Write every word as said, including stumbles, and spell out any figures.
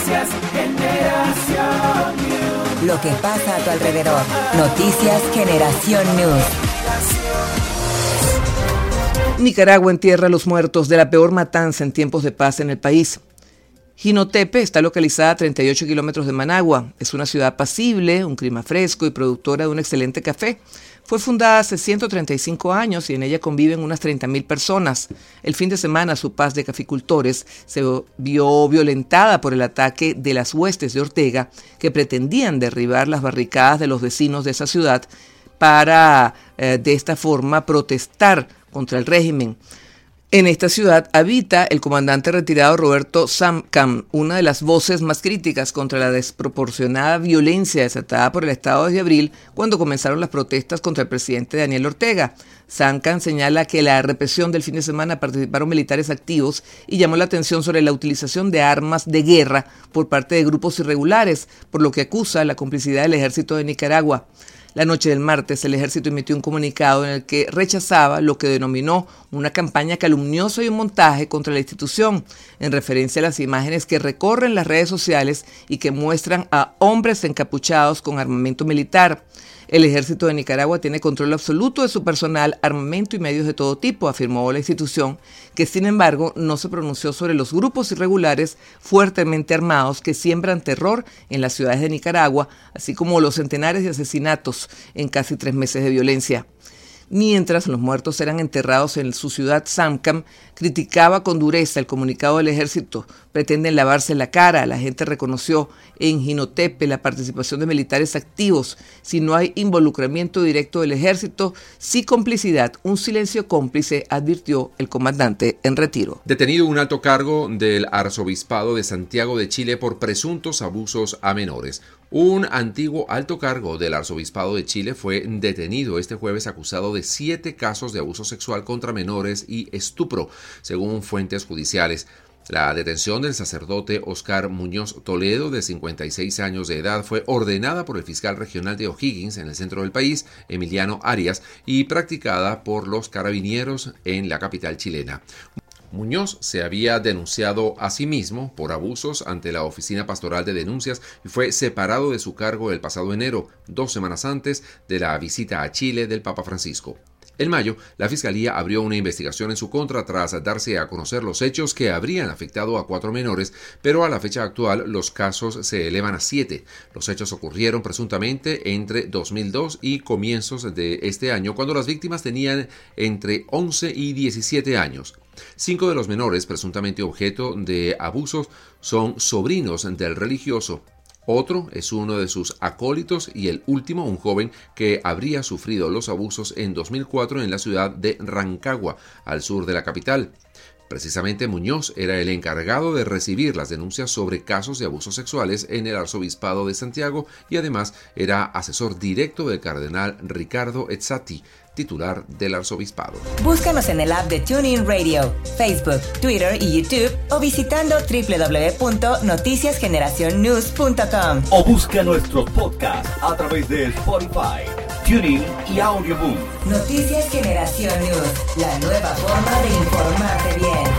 Noticias Generación News. Lo que pasa a tu alrededor. Noticias Generación News. Nicaragua entierra a los muertos de la peor matanza en tiempos de paz en el país. Jinotepe está localizada a treinta y ocho kilómetros de Managua. Es una ciudad apacible, un clima fresco y productora de un excelente café. Fue fundada hace ciento treinta y cinco años y en ella conviven unas treinta mil personas. El fin de semana su paz de caficultores se vio violentada por el ataque de las huestes de Ortega, que pretendían derribar las barricadas de los vecinos de esa ciudad para, eh, de esta forma, protestar contra el régimen. En esta ciudad habita el comandante retirado Roberto Samcam, una de las voces más críticas contra la desproporcionada violencia desatada por el Estado desde abril, cuando comenzaron las protestas contra el presidente Daniel Ortega. Samcam señala que la represión del fin de semana participaron militares activos y llamó la atención sobre la utilización de armas de guerra por parte de grupos irregulares, por lo que acusa la complicidad del ejército de Nicaragua. La noche del martes, el ejército emitió un comunicado en el que rechazaba lo que denominó una campaña calumniosa y un montaje contra la institución, en referencia a las imágenes que recorren las redes sociales y que muestran a hombres encapuchados con armamento militar. El ejército de Nicaragua tiene control absoluto de su personal, armamento y medios de todo tipo, afirmó la institución, que sin embargo no se pronunció sobre los grupos irregulares fuertemente armados que siembran terror en las ciudades de Nicaragua, así como los centenares de asesinatos en casi tres meses de violencia. Mientras los muertos eran enterrados en su ciudad, Samcam criticaba con dureza el comunicado del ejército. Pretenden lavarse la cara. La gente reconoció en Jinotepe la participación de militares activos. Si no hay involucramiento directo del ejército, sí complicidad, un silencio cómplice, advirtió el comandante en retiro. Detenido un alto cargo del arzobispado de Santiago de Chile por presuntos abusos a menores. Un antiguo alto cargo del arzobispado de Chile fue detenido este jueves acusado de siete casos de abuso sexual contra menores y estupro, según fuentes judiciales. La detención del sacerdote Oscar Muñoz Toledo, de cincuenta y seis años de edad, fue ordenada por el fiscal regional de O'Higgins, en el centro del país, Emiliano Arias, y practicada por los carabineros en la capital chilena. Muñoz se había denunciado a sí mismo por abusos ante la Oficina Pastoral de Denuncias y fue separado de su cargo el pasado enero, dos semanas antes de la visita a Chile del Papa Francisco. En mayo, la Fiscalía abrió una investigación en su contra tras darse a conocer los hechos que habrían afectado a cuatro menores, pero a la fecha actual los casos se elevan a siete. Los hechos ocurrieron presuntamente entre dos mil dos y comienzos de este año, cuando las víctimas tenían entre once y diecisiete años. Cinco de los menores presuntamente objeto de abusos son sobrinos del religioso. Otro es uno de sus acólitos y el último un joven que habría sufrido los abusos en dos mil cuatro en la ciudad de Rancagua, al sur de la capital. Precisamente Muñoz era el encargado de recibir las denuncias sobre casos de abusos sexuales en el arzobispado de Santiago y además era asesor directo del cardenal Ricardo Ezzati, titular del arzobispado. Búscanos en el app de TuneIn Radio, Facebook, Twitter y YouTube o visitando doble u doble u doble u punto noticias generación news punto com. O busca nuestros podcasts a través de Spotify, TuneIn y Audioboom. Noticias Generación News, la nueva forma de informarte bien.